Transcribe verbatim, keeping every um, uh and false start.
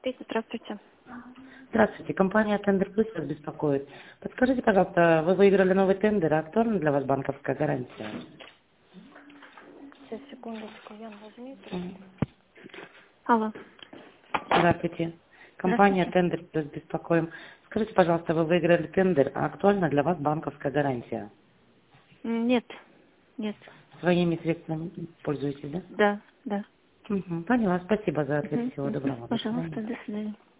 Здравствуйте. Здравствуйте, компания Тендер Плюс вас беспокоит. Подскажите, пожалуйста, вы выиграли новый тендер, актуальна для вас банковская гарантия? Сейчас, секундочку, Ян, возьми трубку. Мгм. Алло. Здравствуйте, компания Здравствуйте. Тендер Плюс беспокоим. Скажите, пожалуйста, вы выиграли тендер, а актуальна для вас банковская гарантия? М, Нет, нет. Своими средствами пользуетесь, да? Да, да. Мгм. Поняла, спасибо за ответ, Мгм, всего мгм. доброго, до свидания. Пожалуйста, до свидания.